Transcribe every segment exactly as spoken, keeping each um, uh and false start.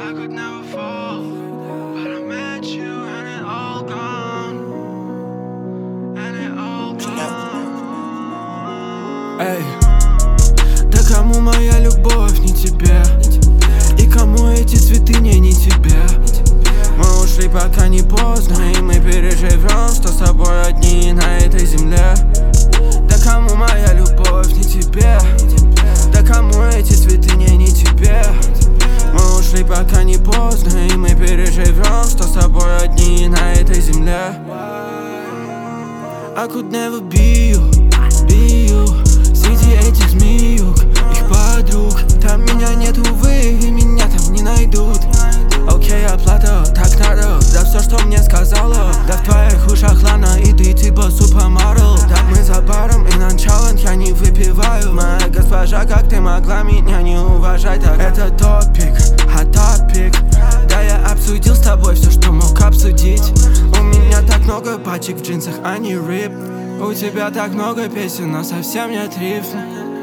I could never fall, but I met you and it all gone, and it all gone. Эй, да кому моя любовь, не тебе? И кому эти цветы, не, не тебе? Мы ушли, пока не поздно, и мы переживем, что с собой одни на этой земле. Да кому моя любовь, не тебе? Да кому эти цветы, не, не тебе? Мы ушли, пока не поздно, и мы переживем, что с собой одни на этой земле. I could never be you, be you. Среди этих змеюк, их подруг. Там меня нет, увы, и меня там не найдут. Окей, оплата, так надо. Да все, что мне сказала. Да в твоих ушах лана, и ты типа супермодел. Да мы за баром, и на челлендж я не выпиваю. Моя госпожа, как ты могла меня не уважать? Так это топик, а топик. Да я обсудил с тобой все, что мог обсудить. У меня так много пачек в джинсах, а не рип. У тебя так много песен, но совсем нет рифм.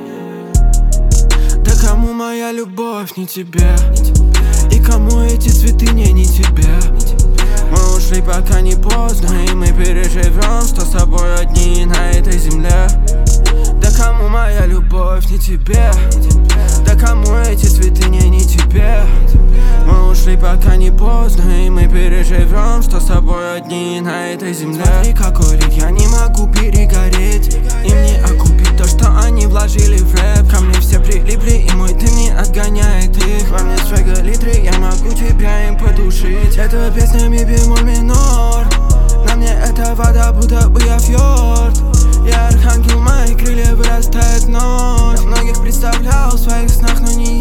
Да кому моя любовь, не тебе? И кому эти цветы, не, не тебе? Мы ушли, пока не поздно, и мы переживем, что с собой одни на этой земле. Да кому моя любовь, не тебе? Да кому эти цветы, не, не тебе? Мы ушли, пока не поздно, и мы переживем, что с собой одни на этой земле. Смотри, какой рик, я не могу перегореть. Им не окупить то, что они вложили в рэп. Ко мне все прилипли, и мой дым не отгоняет их. Во мне свега литры, я могу тебя им потушить. Это песня ми бемоль минор. На мне эта вода, будто бы я фьорд. Я архангел, мои крылья вырастает ночь. Я многих представлял в своих снах, но не